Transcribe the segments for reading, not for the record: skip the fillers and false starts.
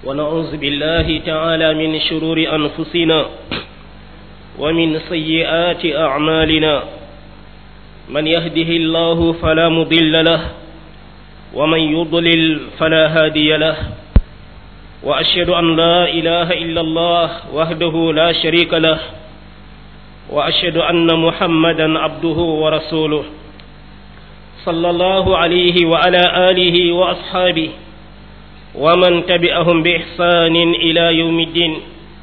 ونعوذ بالله تعالى من شرور أنفسنا ومن سيئات أعمالنا من يهده الله فلا مضل له ومن يضلل فلا هادي له وأشهد أن لا إله إلا الله وحده لا شريك له وأشهد أن محمدا عبده ورسوله صلى الله عليه وعلى آله وأصحابه ومن تبعهم بإحسان إلى يوم الدين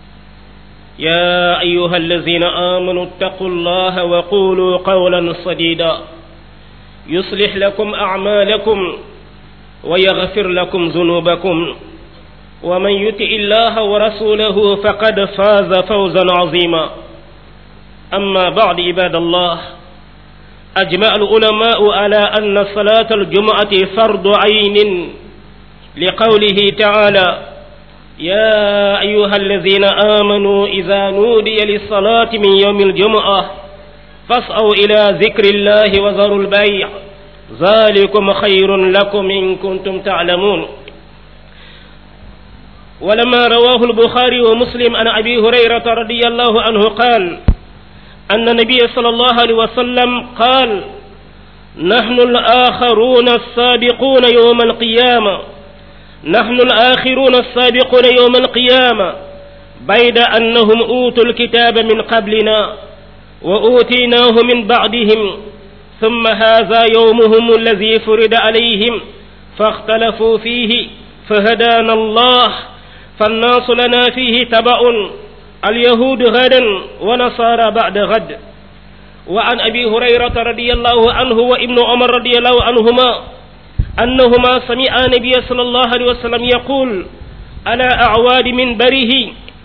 يا أيها الذين آمنوا اتقوا الله وقولوا قولا سديدا يصلح لكم أعمالكم ويغفر لكم ذنوبكم ومن يطع الله ورسوله فقد فاز فوزا عظيما أما بعد عباد الله أجمع العلماء على أن صلاة الجمعة فرض عين لقوله تعالى يا أيها الذين آمنوا إذا نودي للصلاة من يوم الجمعة فاسعوا إلى ذكر الله وذروا البيع ذلكم خير لكم إن كنتم تعلمون. ولما رواه البخاري ومسلم عن أبي هريرة رضي الله عنه قال أن النبي صلى الله عليه وسلم قال نحن الآخرون السابقون يوم القيامة نحن الآخرون السابقون يوم القيامة بيد أنهم أوتوا الكتاب من قبلنا وأوتيناه من بعدهم ثم هذا يومهم الذي فرض عليهم فاختلفوا فيه فهدانا الله فالناس لنا فيه تبع اليهود غدا ونصارى بعد غد. وعن أبي هريرة رضي الله عنه وابن عمر رضي الله عنهما أنهما سمعا النبي صلى الله عليه وسلم يقول على أعواد منبره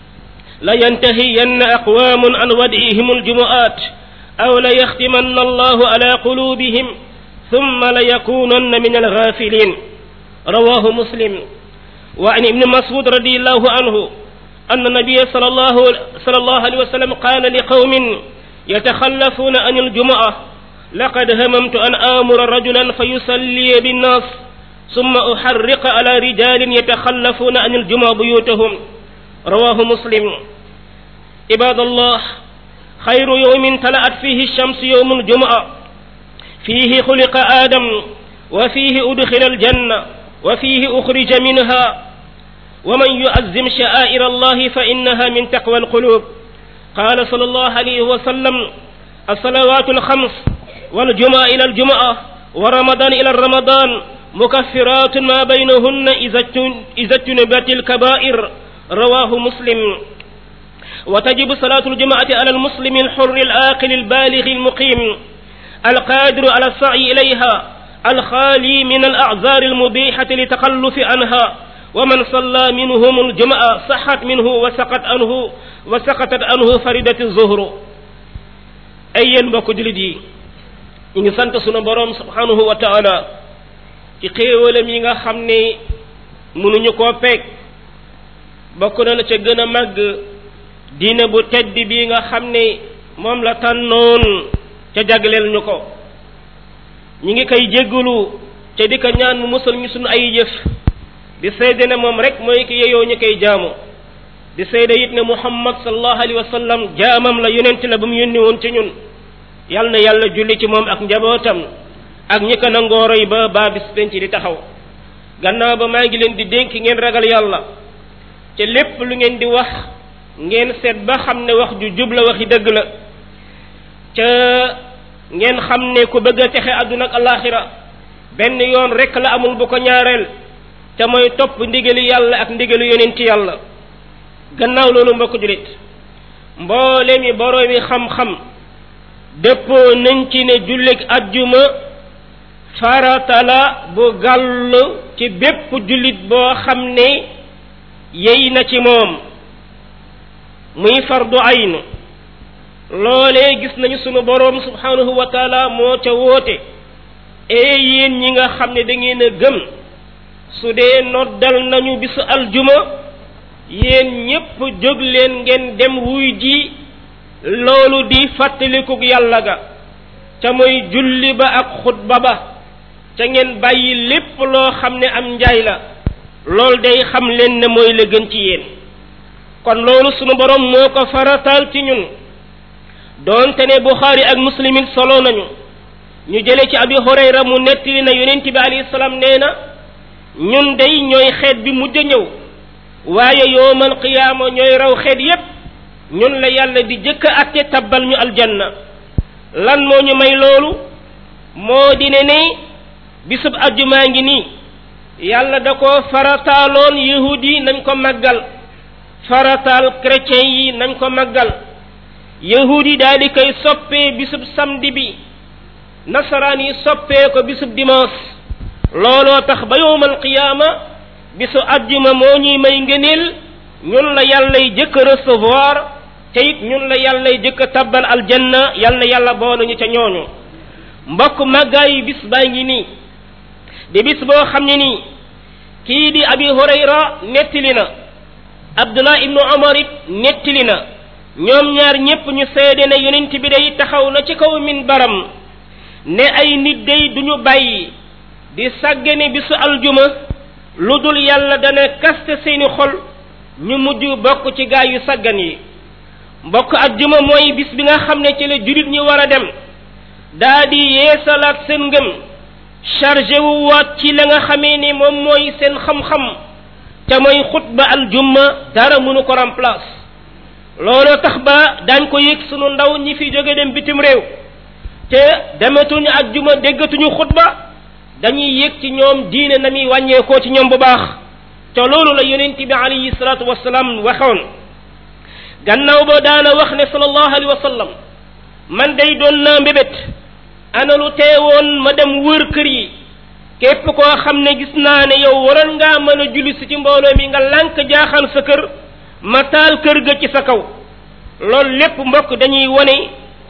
لينتهين أقوام عن ودعهم الجمعات أو ليختمن الله على قلوبهم ثم ليكونن من الغافلين رواه مسلم. وعن ابن مسعود رضي الله عنه أن النبي صلى الله عليه وسلم قال لقوم يتخلفون عن الجمعة لقد هممت أن آمر رجلا فيصلي بالناس ثم أحرق على رجال يتخلفون عن الجمعة بيوتهم رواه مسلم. عباد الله خير يوم طلعت فيه الشمس يوم الجمعة فيه خلق آدم وفيه أدخل الجنة وفيه أخرج منها ومن يعظم شعائر الله فإنها من تقوى القلوب. قال صلى الله عليه وسلم الصلوات الخمس والجمعة إلى الجمعة ورمضان إلى الرمضان مكفرات ما بينهن إذا اجتنبت الكبائر رواه مسلم. وتجب صلاة الجمعة على المسلم الحر العاقل البالغ المقيم القادر على السعي إليها الخالي من الأعذار المبيحة لتخلف عنها ومن صلى منهم الجمعة صحت منه وسقطت عنه فردة الظهر. ay yéen mbokk jullit yi ñu ngi sant sunu boroom subhanahu wa taala ci xéewalam yi nga xam ne mënuñu koo peeg bokk na la ca gën a màgg diine bu tedd bi nga xam ne moom la tànnoon ca jagleel ñu ko ñi ngi koy jéggalu te di ko ñaan mu musal ñu sunu ay jëf di seede ne moom rek mooy ki yeyoo ñu koy jaamu di seede it ne muhammad sallallahu alayhi wa sallam jaamam la yonent la ba mu yónni woon ci ñun yal na yàlla julli ci moom ak njabootam ak ñi ko nangoo roy ba bis penc di taxaw. gannaaw ba maa ngi leen di dénk ngeen ragal yàlla te lépp lu ngeen di wax ngeen seet ba xam ne wax ju jub la waxi dëgg la ca ngeen xam ne ku bëgg a texe àdduna ak alaxira benn yoon rek la amul bu ko ñaareel te mooy topp ndigali yàlla ak ndigalu yonent yàlla. gannaaw loolu mbokk julit mboole mi boroomi xam-xam dëppoo nañ ci ne jullit ajjuma farata la bu gàll ci bépp jullit boo xam ne yey na ci moom muy fardu ayn. loolee gis nañu sunu boroom subhanahu wa taala moo ca woote yéen ñi nga xam ne da ngeen a gëm su dee noddal nañu bisu aljuma yéen ñépp jóg leen ngeen dem wuy ji loolu di fàttalikuk yàlla ga ca mooy julli ba ak xutba ba ca ngeen bàyyi lépp loo xam ne am njaay la loolu day xam leen ne mooy la gën ci yéen kon loolu sunu borom moo ko farataal ci ñun doonte ne Buxaari ak Muslim it solo nañu ñu jële ci Abi Hurayra mu nettali na yonent bi alayhi salaam nee na ñun day ñooy xeet bi mujj a ñëw waaye yawmal qiyaama ñooy raw xeet yépp ñun la yàlla di jëkk a atte tabbal ñu aljanna lan moo ñu may loolu moo di ne bisub àjjumaa ngi nii yàlla da ko farataaloon yahudi yi nañ ko màggal farataal chrétien yi nañ ko màggal yahudi daal di koy soppee bisub samedi bi nasaraan yi soppee ko bisub dimanche looloo tax ba yawmal qiyaama bisu àjjuma moo ñuy may ngëneel ñun la yàllay jëkk recevoir te it ñun la yàllay jëkk tabbal aljanna yal na yàlla boole ñu ca ñooñu mbokk màggaayu bis baa ngi nii di bis boo xam ne nii kii di Abi Hurayra nettali na Abdullah ibnu Umar it nettali na ñoom ñaar ñépp ñu seede ne yonent bi day taxaw na ci kaw minbaram ne ay nit day duñu bàyyi di sàggane bisu aljuma lu dul yàlla dana kaste seeni xol ñu mujj bokk ci gaay yu sàggan yi mbokk aljuma mooy bis bi nga xam ne ci la julit ñi war a dem daa di yeesalaat seen ngëm chargé wu waat ci la nga xamee ni moom mooy seen xam-xam te mooy xutba aljuma dara mënu ko remplace looloo tax ba daañ ko yëg sunu ndaw ñi fi jóge dem bitim réew te dematuñu aljuma déggatuñu xutba dañuy yëg ci ñoom diine na muy wàññeekoo ci ñoom bu baax te loolu la yonent bi alayhi salaatu wasalaam waxoon gannaaw ba daana wax ne sallallahu alayhi wa sallam man day doon naa mbébét ana lu teewoon ma dem wër kër yi képp koo xam ne gis naa ne yow waroon ngaa mën a julli si ci mbooloo mi nga lànk jaaxal sa kër ma taal kër ga ci sa kaw loolu lépp mbokk dañuy wone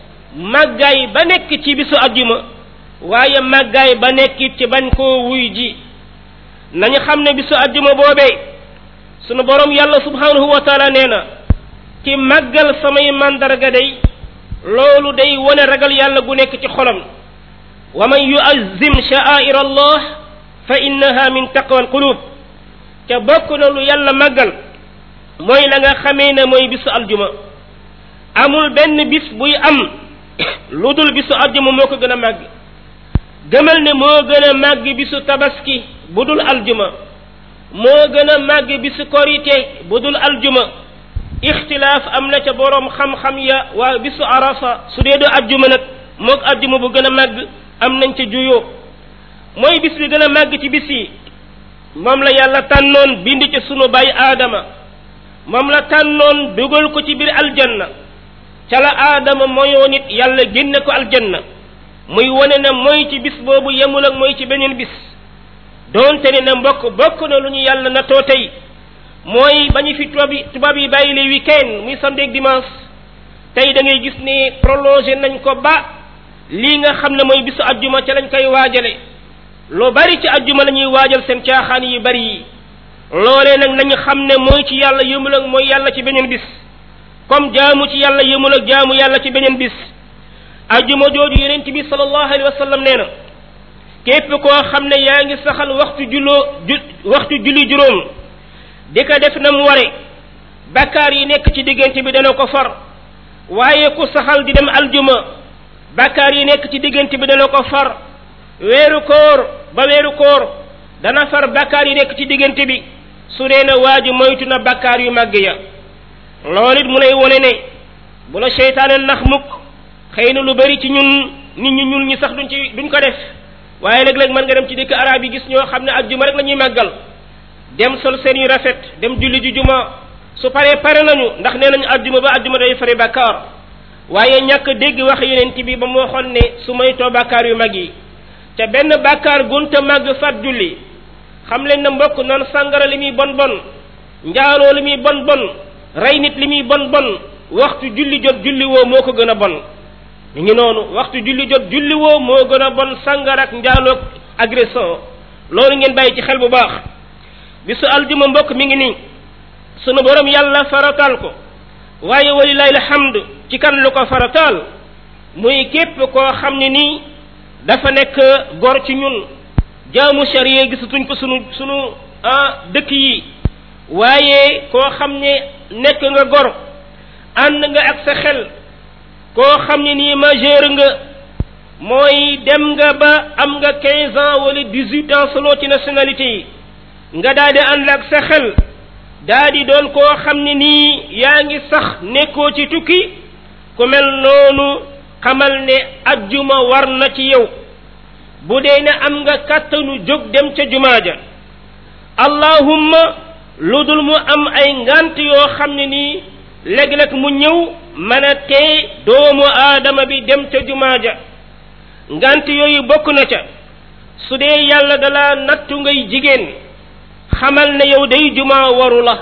màggaay ba nekk ci bisu àjjuma waaye màggaay ba nekk ci bañ koo wuy ji nañu xam ne bisu àjjuma boobee sunu borom yàlla subhanahu wa taala nee na ki màggal samay mandarga day loolu day wone ragal yàlla gu nekk ci xolam wa man yu'azzim sha'air allah fa innaha min taqwa alqulub te bokk na lu yàlla màggal mooy la nga xamee ne mooy bisu aljuma amul benn bis buy am lu dul bisu aljuma moo ko gën a màgg gëmal ne moo gën a màgg bisu tabaski bu dul aljuma moo gën a màgg bisu korite bu dul aljuma ixtilaaf am na ca boroom xam-xam ya waa bisu arafa su dee du aljuma nag moog aljuma bu gën a màgg am nañ ca juyoo mooy bis bi gën a màgg ci bis yi moom la yàlla tànnoon bind ci sunu baay aadama moom la tànnoon dugal ko ci biir aljanna ca la aadama moyoo nit yàlla génne ko aljanna muy wone ne mooy ci bis boobu yemul ak mooy ci beneen bis doonte ne na mbokk bokk na lu ñu yàlla na too tey mooy bañu fi tubaab yi bàyyi le week-end muy samedi ak dimanche tey da ngay gis ne prolongé nañ ko ba lii nga xam ne mooy bisu ajjuma ca lañ koy waajale lu bari ci ajjuma la ñuy waajal seen caaxaan yu bari yi loolee nag nañu xam ne mooy ci yàlla yëmul ak mooy yàlla ci beneen bis comme jaamu ci yàlla yëmul ak jaamu yàlla ci beneen bis ajjuma jooju yonent bi sallallahu alayhi wa sallam nee na képp koo xam ne yaa ngi saxal waxtu julli juróom di ko def na mu ware bakkaar yi nekk ci diggante bi dana ko far waaye ku saxal di dem aljuma bakkaar yi nekk ci diggante bi dana ko far weeru koor ba weeru koor dana far bakkaar yi nekk ci diggante bi su dee na waaju moytu na bakkaar yu màgg ya loolu it mu lay wone ne bu la seytaane nax mukk xëy na lu bari ci ñun nit ñu ñuul ñi sax duñ ko def waaye léeg-léeg mën nga dem ci dëkk arab yi gis ñoo xam ne ajjuma rek la ñuy màggal dem sol seen yu rafet dem julli ji juma su paree pare nañu ndax nee nañu ajjuma ba ajjuma day fari bakkaar waaye ñàkk dégg wax yonent bi ba mu waxoon ne su moytoo bakkaar yu mag yi te benn bakkaar gunta màgg fat julli xam leen na mbokk naan sàngara li muy bon bon njaaloo li muy bon bon rey nit li muy bon bon waxtu julli jot julli woo moo ko gën a bon ñu ngi noonu waxtu julli jot julli woo moo gën a bon sàngara ak njaaloog agression loolu ngeen bàyyi ci xel bu baax bisu aljuma mbokk mi ngi nii sunu borom yàlla farataal ko waaye walilahi alhamd ci kan lu ko farataal muy képp koo xam ne nii dafa nekk gor ci ñun jaamu sharia gisatuñ ko sunu dëkk yi waaye koo xam ne nekk nga gor ànd nga ak sa xel koo xam ne nii majeur nga mooy dem nga ba am nga 15 ans wala 18 ans selon ci nationalité yi nga daal di ànd ak sa xel daal di doon koo xam ne nii yaa ngi sax nekkoo ci tukki ku mel noonu xamal ne ajjuma war na ci yow bu dee ne am nga kàttanu jóg dem ca jumaa ja allahumma lu dul mu am ay ngant yoo xam ne nii léeg-léeg mu ñëw mën a tee doomu aadama bi dem ca jumaa ja ngant yooyu bokk na ca su dee yàlla dala nattu ngay jigéen xamal ne yow day jumaa waru la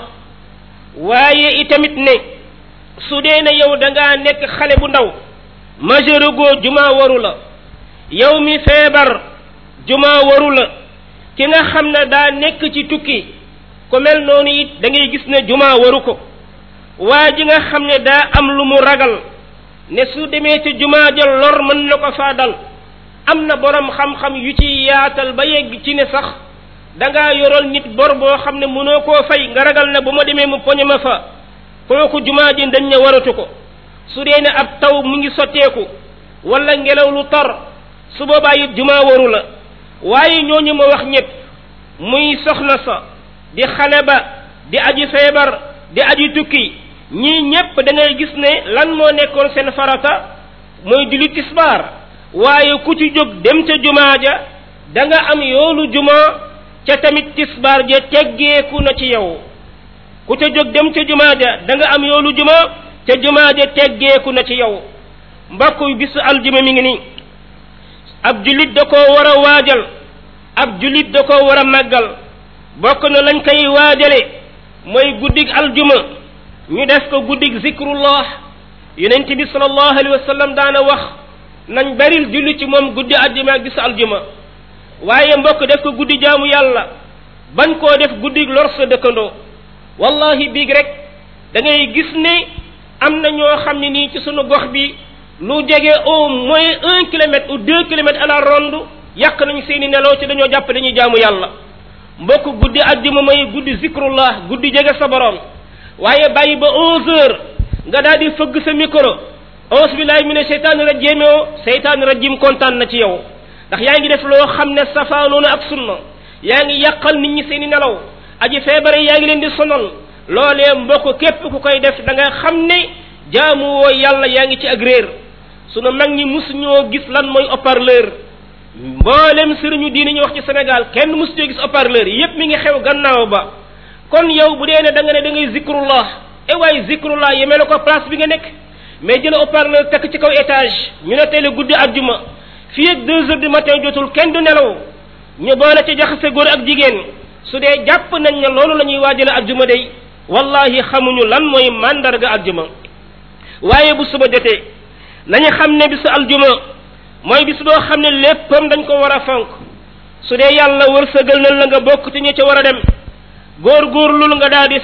waaye itamit ne su dee ne yow da ngaa nekk xale bu ndaw majeur goo jumaa waru la yow mi feebar jumaa waru la ki nga xam ne daa nekk ci tukki ku mel noonu it da ngay gis ne jumaa waru ko waa ji nga xam ne daa am lu mu ragal ne su demee ci jumaa ja lor mën na ko faa dal am na borom xam-xam yu ci yaatal ba yegg ci ne sax da ngaa yoral nit bor boo xam ne mënoo koo fay nga ragal ne bu ma demee mu poñe ma fa kooku jumaa ji dañ ne waratu ko su dee ne ab taw mu ngi sotteeku wala ngelaw lu tar su boobaa it jumaa waru la waaye ñooñu ma wax ñëpp muy soxna sa di xale ba di aji feebar di aji tukki ñii ñëpp da ngay gis ne lan moo nekkoon seen farata mooy julli tisbaar waaye ku ci jóg dem ca jumaa ja da nga am yoolu jumaa ca tamit tisbaar ja teggeeku na ci yow ku ca jóg dem ca jumaa ja da nga am yoolu jumaa ca jumaa ja teggeeku na ci yow mbokk bisu aljuma mi ngi nii ab julit da koo war a waajal ab julit da koo war a màggal bokk na lañ koy waajale mooy guddig aljuma ñu def ko guddig zikrullah yonent bi sallallahu alayhi wa sallam daana wax nañ baril julli ci moom guddi aljuma ak bisu aljuma waaye mbokk def ko guddi jaamu yàlla bañ koo def guddig lor sa dëkkandoo wallahi biig rek da ngay gis ne am na ñoo xam ne nii ci sunu gox bi lu jege au moins 1 kilomètre ou 2 kilomètres à la ronde yàq nañu seeni nelaw ci dañoo jàpp dañuy jaamu yàlla mbokk guddi àjjuma mooy guddi zikrullah guddi jege sa borom waaye bàyyi ba 11 heures nga daal di fëgg sa micro auzu billahi mina sheytaani rajim seytaani rajim kontaan na ci yow ndax yaa ngi def loo xam ne safaanoona ak sunna yaa ngi yàqal nit ñi seeni nelaw aji feebare yaa ngi leen di sonal loolee mbokk képp ku koy def da nga xam ne jaamu woo yàlla yaa ngi ci ak réer sunu mag ñi mus ñoo gis lan mooy haut-parleur mboolem sëriñu diine ñu wax ci Sénégal kenn mus ñoo gis haut-parleur yépp mi ngi xew gannaaw ba kon yow bu dee ne da nga ne da ngay zikrullah waaye zikrullah yemee la ko place bi nga nekk mais jël haut-parleur tekk ci kaw étage ñu ne tey la guddi àjjuma fii ak 2 heures du matin jotul kenn du nelaw ñu boole ci jaxase góor ak jigéen su dee jàpp nañ ne loolu la ñuy waajale àjjuma day wallahi xamuñu lan mooy mandarga àjjuma waaye bu suba jotee nañu xam ne bisu aljuma mooy bis boo xam ne léppam dañ ko war a fonk su dee yàlla wërsëgal na la nga bokk ci ñi ca war a dem góor-góorlul nga daal di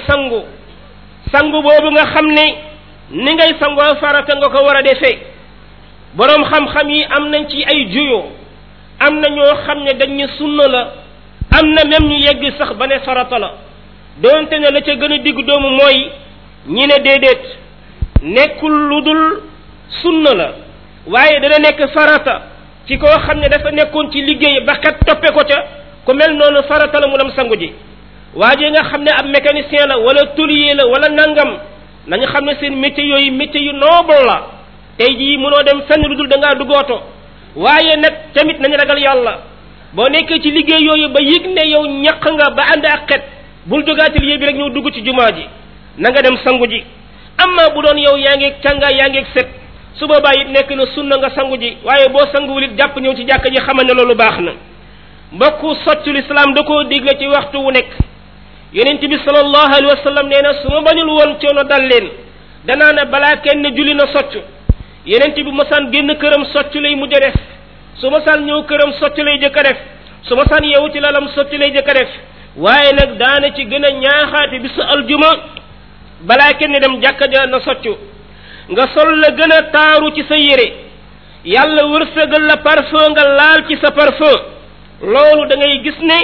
sangu boobu nga xam ne ni ngay sangoo farata nga ko war a defee boroom xam-xam yi am nañ ci ay juyoo am na ñoo xam ne dañ ne sunna la am na même ñu yegg sax ba ne farata la doonte ne la ca gën a digg doomu mooy ñi ne déedéet nekkul lu dul sunna la waaye dana nekk farata ci koo xam ne dafa nekkoon ci liggéey ba kat toppe ko ca ku mel noonu farata la mu dem sangu ji waaye nga xam ne ab mécanicien la wala tôlier la wala nangam nañu xam ne seen métier yooyu métier yu noble la tey jii mënoo dem fenn lu dul da ngaa dugooto waaye nag tamit nañu ragal yàlla boo nekkee ci liggéey yooyu ba yëg ne yow ñaq nga ba ànd ak xet bul jógaatil liggéey bi rek ñëw dugg ci jumaa ji na nga dem sangu ji amma bu doon yow yaa ngi càngaay yaa ngi set su boobaa it nekk na sunna nga sangu ji waaye boo sanguwul it jàpp ñëw ci jàkka ji xamal ne loolu baax na mbokku soccul islam da koo digle ci waxtu wu nekk yonent bi sallallahu alayhi wa sallam nee na su ma bañul woon coono dal leen danaa ne balaa kenn julli na socc yonent bi masaan génn këram socc lay mujj a def su masaan ñëw këram socc lay jëkk a def su masaan yeewu ci lalam socc lay jëkk a def waaye nag daana ci gën a ñaaxaate bisu aljuma balaa kenn dem jàkka ja na soccu nga sol la gën a taaru ci sa yére yàlla wërsëgal la parfum nga laal ci sa parfum loolu da ngay gis ne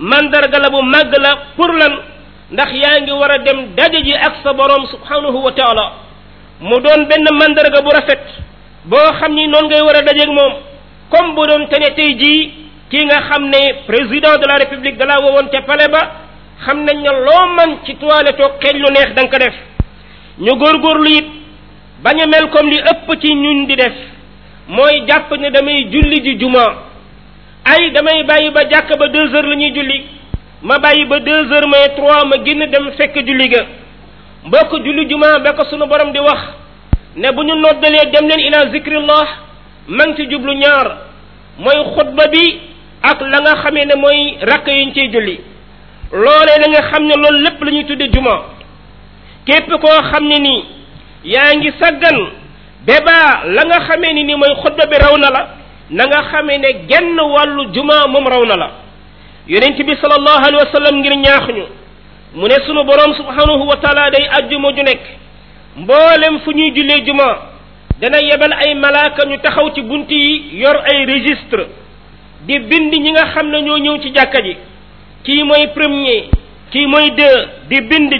mandarga la bu màgg la pour lan ndax yaa ngi war a dem daje ji ak sa borom subhanahu wa taala mu doon benn mandarga bu rafet boo xam ni noonu ngay war a dajeeg moom comme bu doon te ne tey jii kii nga xam ne président de la république da laa woowoon ca palais ba xam nañ ne loo man ci toilette toog xeeñ lu neex da nga ko def ñu góorgóorlu it bañ a mel comme li ëpp ci ñun di def mooy jàpp ne damay julli ji juma ay damay bàyyi ba jàkk ba 2 heures la ñuy julli ma bàyyi ba 2 heures may 3 ma génn dem fekk julli ga mbokk julli juma ba ko sunu borom di wax ne bu ñu noddalee dem leen ila zikrillah ma ngi ci jublu ñaar mooy xutba bi ak la nga xamee ne mooy rakk yi ñu ciy julli loolee la nga xam ne loolu lépp la ñuy tudde juma képp koo xam ne nii yaa ngi saggan bébaa la nga xamee ni mooy xutba bi raw na la na nga xamee ne genn wàllu juma moom raw na la yonent bi sallallahu alayhi wa sallam ngir ñaax ñu mu ne sunu borom subhanahu wa taala day ajjuma ju nekk mboolem fu ñuy jullee juma dana yebal ay malaaka ñu taxaw ci bunt yi yor ay registre di bind ñi nga xam ne ñoo ñëw ci jàkka ji kii mooy premier kii mooy 2 di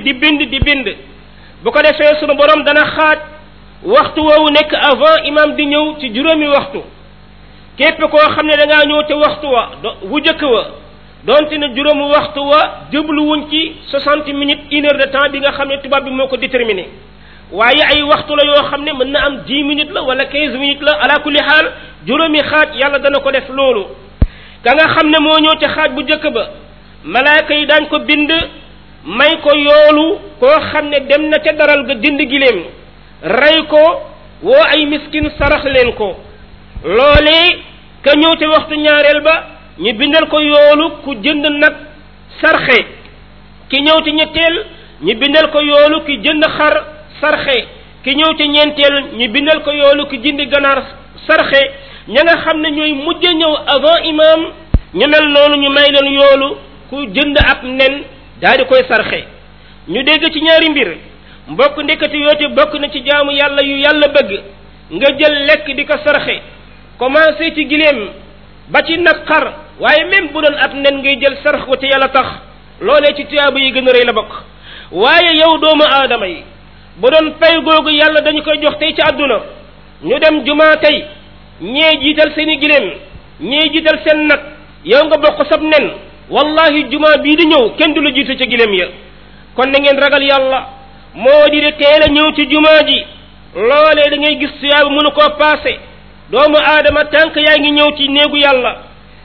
bind bu ko defee sunu borom dana xaaj waxtu woowu nekk avant imam di ñëw ci juróomi waxtu képp koo xam ne da ngaa ñëw te waxtu wa wu jëkk wa donte ne juróomi waxtu wa jubluwuñ ci 60 minutes 1 heure de temps bi nga xam ne tubaab bi moo ko déterminé waaye ay waxtu la yoo xam ne mën na am 10 minutes la wala 15 minutes la ala kulli xaal juróomi xaaj yàlla dana ko def loolu ka nga xam ne moo ñëw ca xaaj bu jëkk ba malaaka yi daañ ko bind may ko yoolu koo xam ne dem na ca daral ga dind gileem rey ko woo ay miskin sarax leen ko loolee ka ñëw ca waxtu ñaareel ba ñu bindal ko yoolu ku jënd nag sarxe ki ñëw ci ñetteel ñu bindal ko yoolu ki jënd xar sarxe ki ñëw ci ñeenteel ñu bindal ko yoolu ki jënd ganaar sarxe ña nga xam ne ñooy mujj ñëw avant imam ñu mel noonu ñu may leen yoolu ku jënd ab nen daal di koy sarxe ñu dégg ci ñaari mbir mbokk ndekati yoote bokk na ci jaamu yàlla yu yàlla bëgg nga jël lekk di ko sarxe commencé ci gileem ba ci nag xar waaye même bu doon ab nen ngay jël sarx ko te yàlla tax loolee ci tuyaaba yi gën a rëy la bokk waaye yow doomu aadama yi bu doon pay googu yàlla dañu koy jox tey ci àdduna ñu dem jumaa tey ñee jiital seeni gileem ñee jiital seen nag yow nga bokk sab nen wallahi jumaa bii di ñëw kenn du la jiitu ca gileem ya kon na ngeen ragal yàlla moo di de teel a ñëw ci jumaa ji loolee da ngay gis tuyaaba mënu koo paase doomu aadama tànk yaa ngi ñëw ci néegu yàlla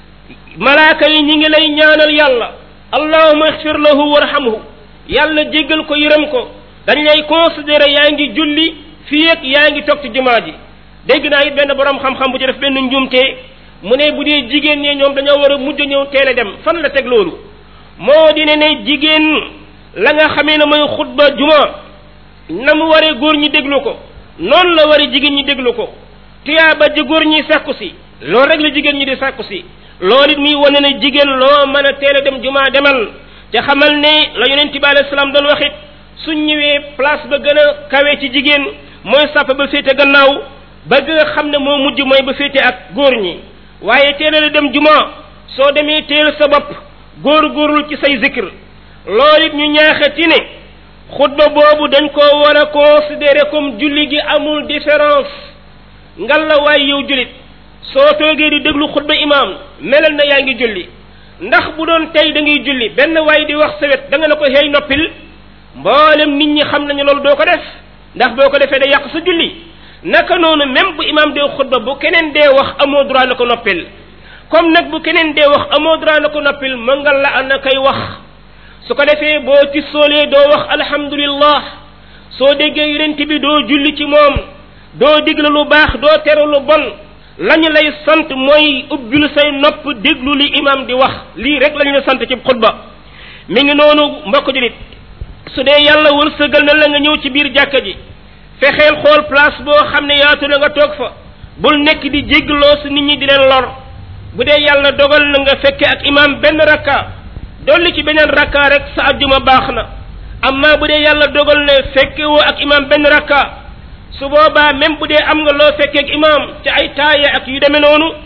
malaaka yi ñi ngi lay ñaanal yàlla allahumma ighfir lahu warhamhu yàlla jéggal ko yërëm ko dañ lay considérer yaa ngi julli fii ak yaa ngi toog ci jumaa ji dégg naa it benn borom xam-xam bu ci def benn njuumte mu ne bu dee jigéen ñi ñoom dañoo war a mujj ñëw teel a dem fan la teg loolu moo di ne jigéen la nga xamee ne mooy xutba juma na mu waree góor ñi déglu ko noonu la waree jigéen ñi déglu ko tuyaaba ji góor ñi sàkku si loolu rek la jigéen ñi di sàkku si loolu it muy wane ne jigéen loo mën a teel a dem juma demal te xamal ne la yonent bi alayhi salaam doon waxit suñ ñëwee place ba gën a kawe ci jigéen mooy sàpp ba féete gannaaw ba nga xam ne moo mujj mooy ba féete ak góor ñi waaye teel a dem juma soo demee teel sa bopp góor-góorlu ci say zikr loolu it ñu ñaaxati ne xutba boobu dañ koo war a considérer comme julli gi amul différence ngal la waaye yow jullit soo toogee di déglu xutba imam melal na yaa ngi julli ndax bu doon tey da ngay julli benn waay di wax sa wet da nga ne ko xëy noppil mboolem nit ñi xam nañu loolu doo ko def ndax boo ko defee da yàq sa julli naka noonu même bu imam dee xutba bu keneen dee wax amoo droit na ko noppil comme nag bu keneen dee wax amoo droit na ko noppil mën nga la ana koy wax su ko defee boo ci soolee doo wax alhamdulillah soo déggee yonent bi doo julli ci moom doo digle lu baax doo tere lu bon lañu lay sant mooy ubbil say nopp déglu li imam di wax lii rek lañu la sant ci xutba mi ngi noonu mbokk julit su dee yàlla wërsëgal na la nga ñëw ci biir jàkka ji fexeel xool place boo xam ne yaatu na nga toog fa bul nekk di jéggloo si nit ñi di leen lor bu dee yàlla dogal na nga fekke ak imam benn rakka dolli ci beneen rakka rek sa ajjuma baax na amma bu dee yàlla dogal ne fekke woo ak imam benn rakka su boobaa même bu dee am nga loo fekkee ak imam ci ay taaya ak yu demee noonu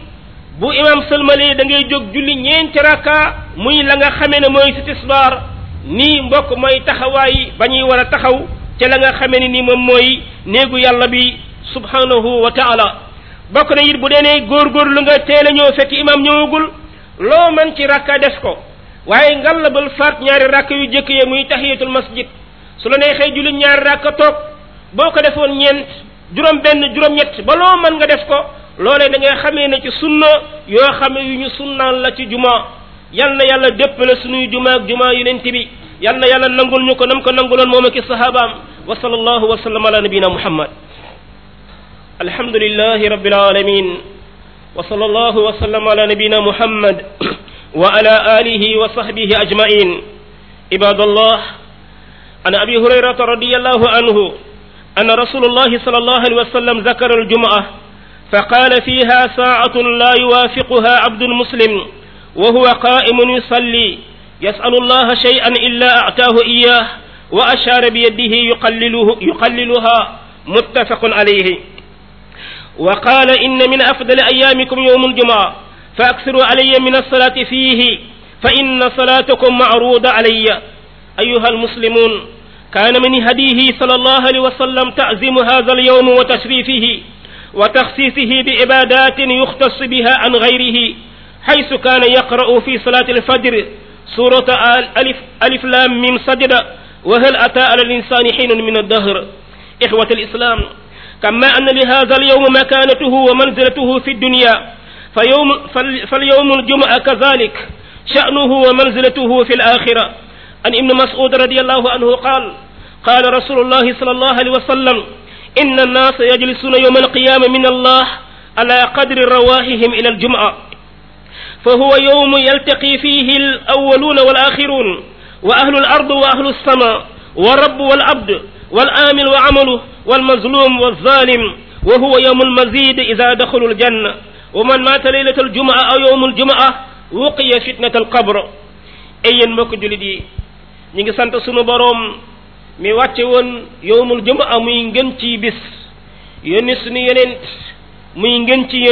bu imam sëlmalee da ngay jóg julli ñeenti rakka muy la nga xamee ne mooy si tisbaar nii mbokk mooy taxawaay ba ñuy war a taxaw ca la nga xamee ne ni moom mooy néegu yàlla bi subhanahu wa taala bokk na it bu dee ne góorgóorlu nga teel a ñëw fekk imam ñëwagul loo man ci rakka def ko waaye ngal la bal faat ñaari rakka yu jëkk ye muy tahiyatul masjid su la neexee julli ñaari rakka toog boo ko defoon ñeent juróom benn juróom ñett ba loo mën nga def ko loolee da ngay xamee ne ci sunna yoo xam ne yu ñu sunnaan la ci juma yal na yàlla déppale suñuy juma ak juma yonent bi yal na yàlla nangul ñu ko nam ko nanguloon moom ak i sahabaam wa sallallahu wa sallam ala nabina muhammad alhamdulillahi rabbil alamin wa sallallahu wa sallam ala nabina muhammad wa ala alihi wa sahbihi ajmain ibadallah an abi hurayrata radiyallahu anhu anna rasulullahi sallallahu alayhi wa sallam zakara aljum'ah فقال فيها ساعة لا يوافقها عبد مسلم وهو قائم يصلي يسأل الله شيئا إلا أعطاه إياه وأشار بيده يقللها متفق عليه وقال إن من أفضل أيامكم يوم الجمعة فأكثروا علي من الصلاة فيه فإن صلاتكم معروضة علي أيها المسلمون كان من هديه صلى الله عليه وسلم تعظيم هذا اليوم وتشريفه وتخصيصه بعبادات يختص بها عن غيره حيث كان يقرأ في صلاة الفجر سورة ألف لام ميم سجدة وهل أتى على الإنسان حين من الدهر إخوة الإسلام كما أن لهذا اليوم مكانته ومنزلته في الدنيا فاليوم الجمعة كذلك شأنه ومنزلته في الآخرة عن ابن مسعود رضي الله عنه قال رسول الله صلى الله عليه وسلم إن الناس يجلسون يوم القيامة من الله على قدر رواحهم إلى الجمعة فهو يوم يلتقي فيه الأولون والآخرون وأهل الأرض وأهل السماء والرب والعبد والآمل وعمله والمظلوم والظالم وهو يوم المزيد إذا دخلوا الجنة ومن مات ليلة الجمعة أو يوم الجمعة وقي فتنة القبر أي mbokk julit yi ñi ngi sant sunu borom mi wàcce woon yowmul jumaa muy ngën ci bis yónni sunu yonent muy ngën ci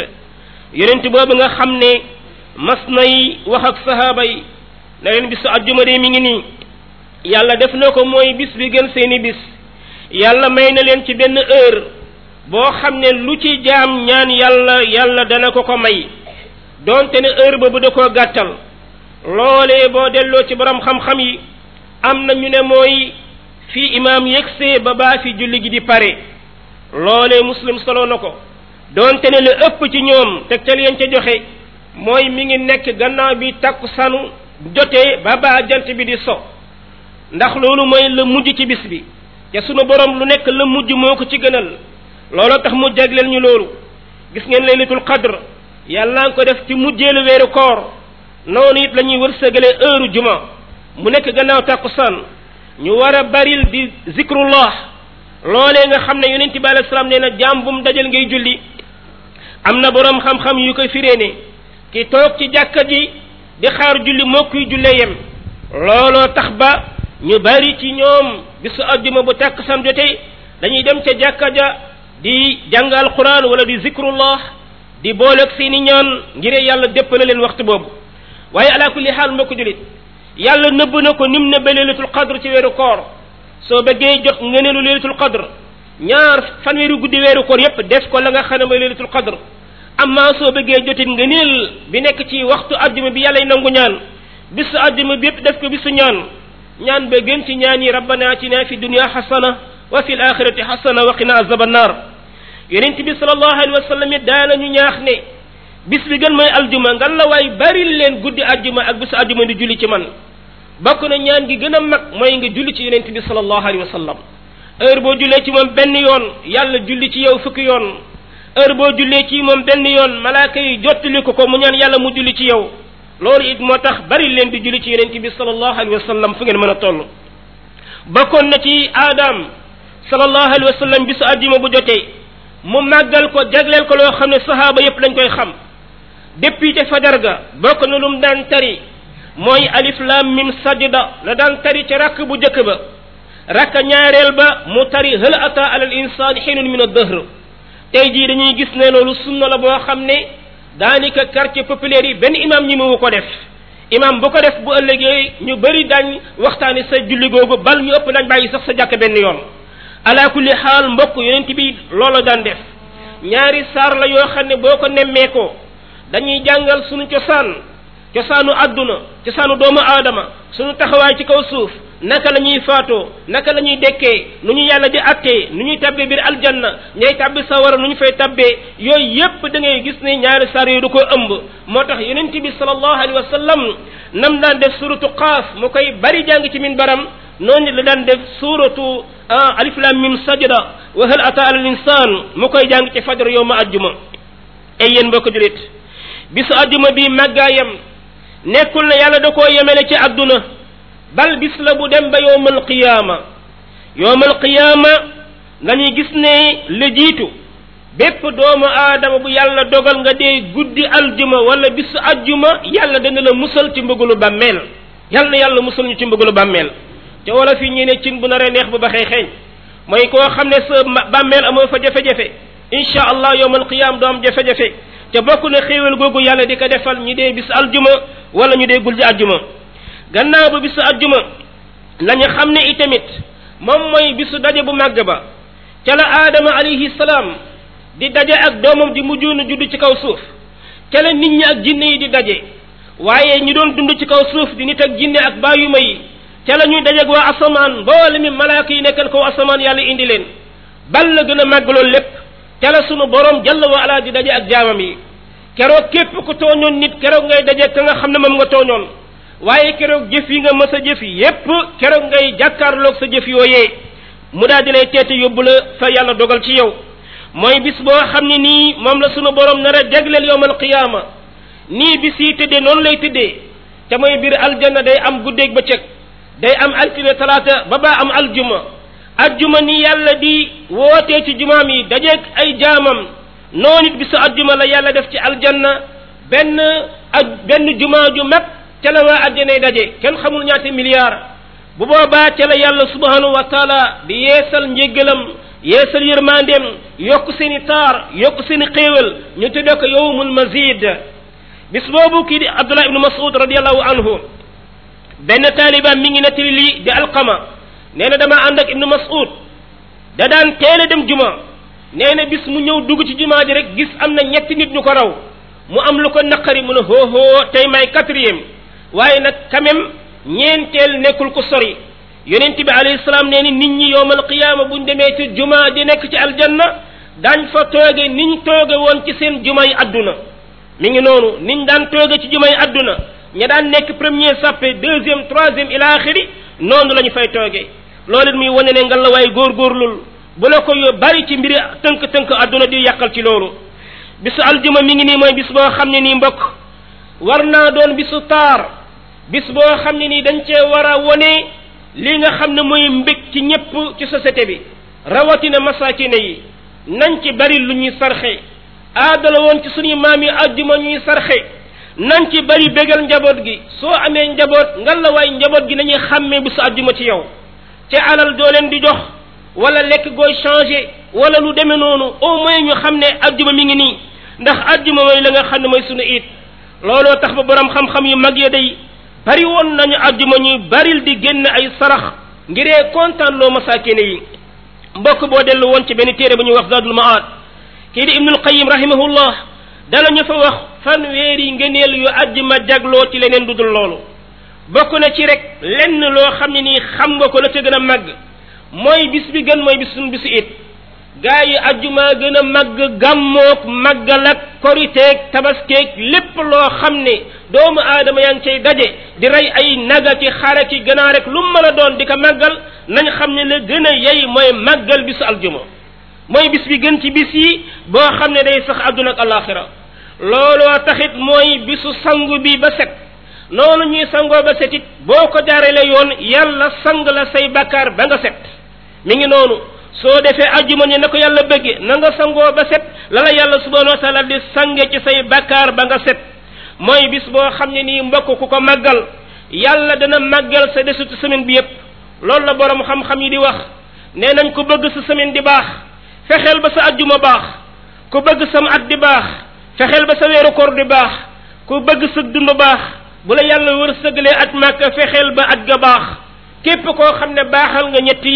yonent boobu nga xam ne mas nay wax ak sahaaba yi na leen bisu àjjuma de mi ngi nii yàlla def na ko mooy bis bi gën seeni bis yàlla may na leen ci benn heure boo xam ne lu ci jaam ñaan yàlla dana ko may donte ne heure boobu da koo gàttal loolee boo delloo ci borom xam-xam yi am na ñu ne mooy fii imaam yegsee ba baa fi julli gi di pare loolee muslim solo na ko donte ne lu ëpp ci ñoom tegtal yeen ca joxe mooy mi ngi nekk gannaaw bi takkusanu jotee ba baa jant bi di so ndax loolu mooy la mujj ci bis bi te sunu borom lu nekk la mujj moo ko ci gënal looloo tax mu jagleel ñu loolu gis ngeen laylatul qadr yàlla nga ko def ci mujjeelu weeru koor noonu it la ñuy wërsëgale heure juma mu nekk gannaaw takkusaan ñu war a baril di zikrullah loolee nga xam ne yonent bi alayhi salaam nee na jaam bu mu dajal ngay julli am na boroom xam-xam yu koy firee ne ki toog ci jàkka ji di xaar julli moo kuy jullee yem looloo tax ba ñu bari ci ñoom bisu àjjuma bu takkusaan jotee dañuy dem ca jàkka ja di jàng alquran wala di zikrullah di booleeg seeni ñaan ngir yàlla déppale leen waxtu boobu waaye ala kulli xaal mbokk julit yàlla nëbb na ko nim nëbbe laylatul qadr ci weeru koor soo bëggee jot ngëneelu laylatul qadr ñaar fanweeri guddi weeru koor yépp def ko la nga xam ne mooy laylatul qadr amma soo bëggee jotit ngëneel bi nekk ci waxtu àjjuma bi yàlla nangu ñaan bisu àjjuma bi yépp def ko bisu ñaan ba gën ci ñaan yi rabbana atina fi dunya hasana wa fil akhirati hasana wa qina azaban nar yonent bi sallallahu alayhi wa sallam it daana ñu ñaax ne bis bi gën mooy aljuma ngan la waay baril leen guddi àjjuma ak bisu àjjuma di julli ci man bokk na ñaan gi gën a mag mooy nga julli ci yonent bi sallallahu alayhi wa sallam heure boo jullee ci moom benn yoon yàlla julli ci yow fukki yoon heure boo jullee ci moom benn yoon malaaka yi jottali ko mu ñaan yàlla mu julli ci yow loolu it moo tax bari leen di julli ci yonent bi sallallahu alayhi wa sallam fu ngeen mën a toll bokkoon na ci aadam sallallahu alayhi wa sallam bisu àjjuma bu jotee mu màggal ko jagleel ko loo xam ne sahaaba yépp lañ koy xam depuis te fajar ga bokk na lu mu daan tari mooy alif lam mim sajda la daan tari ca rakk bu jëkk ba rakk ñaareel ba mu tari hal ata ala al insani hinun min ad-dahr tey jii dañuy gis ne loolu sunna la boo xam ne daanaka quartier populaire yi benn imam ñi mu ko def imam bu ko def bu ëllëgee ñu bëri dañ waxtaani sa julli googu bal ñu ëpp dañ bàyyi sax sa jàkk benn yoon ala kulli xaal mbokk yonent bi loolu daan def ñaari saar la yoo xam ne boo ko nemmeekoo dañuy jàngal suñu cosaanu àdduna cosaanu doomu aadama suñu taxawaay ci kaw suuf naka la ñuy faatoo naka la ñuy dekkee nu ñu yàlla di attee nu ñuy tabbee biir aljanna ñay tabbi sawara nu ñu fay tabbee yooyu yépp da ngay gis ne ñaari saar yooyu du ko ëmb moo tax yonent bi sallallahu alayhi wa sallam nam daan def suratu qaaf mu koy bari jàng ci minbaram noonu la daan def suratu alif lam mim sajda wa hal ata al insan mu koy jàng ci fajar yowma ajjuma ay yéen mbokk julit bisu ajjuma bi màggaayam nekkul ne yàlla da koo yemele ci àdduna bal bis la bu dem ba yowmal qiyaama nga ñuy gis ne la jiitu bépp doomu aadama bu yàlla dogal nga dee guddi aljuma wala bisu ajjuma yàlla dana la musal ci mbëggalu bàmmeel yàlla na yàlla musal ñu ci mbëggalu bàmmeel te wala fi ñu ne cin bu naree neex bu baxee xeeñ mooy koo xam ne sa bàmmeel amoo fa jafe-jafe insha allah yowmal qiyaama doo am jafe-jafe te bokk na xéewal googu yàlla di ko defal ñi dee bisu aljuma wala ñu dee guddi aljuma gannaaw ba bisu aljuma lañu xam ne itamit moom mooy bisu daje bu màgg ba ca la aadama alayhi salaam di daje ak doomam di mujjoon a judd ci kaw suuf ca la nit ñi ak jinne yi di daje waaye ñi doon dund ci kaw suuf di nit ak jinne ak bàyyuma yi ca la ñuy dajeeg waa asamaan mboole mi malaaka yi nekkal kaw asamaan yàlla indi leen bal la gën a màgg loolu lépp ca la sunu borom jalla wa ala di daje ak jaamam yi keroog képp ku tooñoon nit keroog ngay daje ka nga xam ne moom nga tooñoon waaye keroog jëf yi nga mës a jëf yépp keroog ngay jàkkaarloog sa jëf yooyee mu daal di lay teete yóbbu la fa yàlla dogal ci yow mooy bis boo xam ne nii moom la sunu borom nar a jagleel yowmal qiyaama nii bis yi tëddee noonu lay tëddee te mooy biir aljanna day am guddeeg bëccëg day am altine talaata ba baa am aljuma ajjuma ni yàlla di wootee ci jumaam yi dajeeg ay jaamam noonu it bisu ajjuma la yàlla def ci aljanna benn jumaa ju mag ca la waa àjjanay daje kenn xamul ñaata milliard bu boobaa ca la yàlla subhanahu wa taala di yeesal njéggalam yeesal yërmandeem yokk seeni taar yokk seeni xéewal ñu tuddee ko yowmul mazid bis boobu kii di Abdullah ibnu Mas'ud radiyallahu anhu benn taalibaam mi ngi nettali lii di Alqama nee na dama ànd ak ibnu Mas'ud da daan teel a dem juma nee na bis mu ñëw dugg ci juma ji rek gis am na ñetti nit ñu ko raw mu am lu ko naqari mu ne hoo tey may quatrième waaye nag quand même ñeenteel nekkul ko sori yonent bi alayhi salaam nee ni nit ñi yowmal qiyaama buñ demee ci juma di nekk ci aljanna dañ fa tooge niñ tooge woon ci seen juma yi adduna mi ngi noonu niñ daan tooge ci juma yi adduna ña daan nekk premier sappe deuxième troisième ila axiri noonu la ñu fay tooge loolu it muy wane ne ngal la waaye góorgóorlul bu la ko yo bari ci mbiri tënk adduna di yàqal ci loolu bisu aljuma mi ngi nii mooy bis boo xam ne nii mbokk war naa doon bisu taar bis boo xam ne nii dañ cee war a wone li nga xam ne mooy mbég ci ñépp ci société bi rawatina masakine yi nañ ci bari lu ñuy sarxe aadala woon ci suñuy maam yi àjjuma ñuy sarxe nañ ci bari bégal njaboot gi soo amee njaboot ngal la waay njaboot gi nañuy xàmmee bisu àjjuma ci yow te alal doo leen di jox wala lekk gooy changé wala lu demee noonu au moins ñu xam ne àjjuma mi ngi nii ndax àjjuma mooy la nga xam ne mooy sunu it looloo tax ba borom xam-xam yu mag ya day bari woon nañu àjjuma ñuy baril di génn ay sarax ngiree kontaan loo masakine yi mbokk boo dellu woon ci benn téere bu ñuy wax Zadul Maad kii di Ibnul Qayyim rahimahullah dala ñu fa wax fanweeri ngëneel yu àjjuma jagloo ci leneen dudul loolu bokk na ci rek lenn loo xam ne nii xam nga ko la ca gën a màgg mooy bis bi gën mooy bis suñu bisu it gaa yi àjjuma gën a màgg gàmmoog màggal ak koriteeg tabaskeeg lépp loo xam ne doomu aadama yaa ngi cay daje di rey ay naga ci xara ci ganaar rek lu mën a doon di ko màggal nañ xam ne la gën a yey mooy màggal bisu aljuma mooy bis bi gën ci bis yi boo xam ne day sax àdduna ak alaxira looloo taxit mooy bisu sangu bi ba set noonu ñuy sangoo ba set it boo ko jaarale yoon yàlla sang la say bakkaar ba nga set mi ngi noonu soo defee ajjuma ni na ko yàlla bëgge na nga sangoo ba set la la yàlla subhanahu wa taala di sange ci say bakkaar ba nga set mooy bis boo xam ne nii mbokk ku ko màggal yàlla dana màggal sa desitu semaine bi yépp loolu la borom xam-xam yi di wax nee nañ ku bëgg sa semaine di baax fexeel ba sa ajjuma baax ku bëgg sam at di baax fexeel ba sa weeru koor di baax ku bëgg sa dund baax bu la yàlla wërsëgalee aj Màkka fexeel ba aj ga baax képp koo xam ne baaxal nga ñett